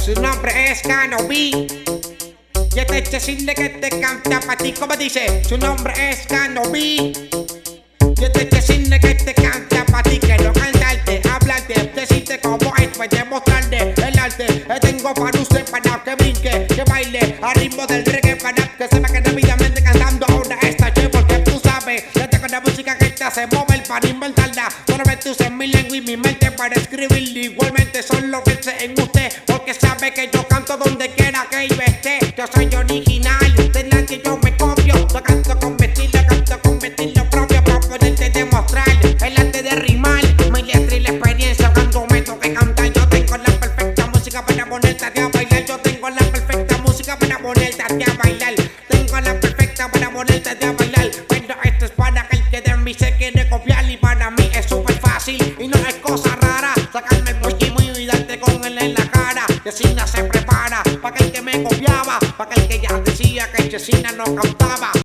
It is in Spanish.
Su nombre es Canobi. Y este chesine que te canta pa' ti, como dice. Su nombre es Canobi. Y este chesine que te canta pa' ti. Quiero cantarte, hablarte, decirte cómo es, pues demostrarte el arte. Tengo para usted, para que brinque, que baile al ritmo del reggae, para que sepa que rápidamente cantando ahora esta che, porque tú sabes, yo tengo la música que te hace mover para inventarla. Solamente usé mi lengua y mi mente para escribirla. Igualmente solo pensé en usted, porque sabe que yo canto donde quiera que yo esté. Yo soy original, de nadie yo me copio. Yo canto con mi estilo propio, para poderte demostrar el arte de rimar. Mi letra y la experiencia cuando me toque cantar. Yo tengo la perfecta música para ponerte a bailar. Yo tengo la perfecta música para ponerte a bailar. Tengo la perfecta para ponerte a bailar. Pero esto es para aquel que de mí se quiere copiar. Y para mí es súper fácil y no es cosa rara sacarme el mochimo y darte con él en la cara. Chesina se prepara para aquel que me copiaba, para aquel que ya decía que Chesina no cantaba.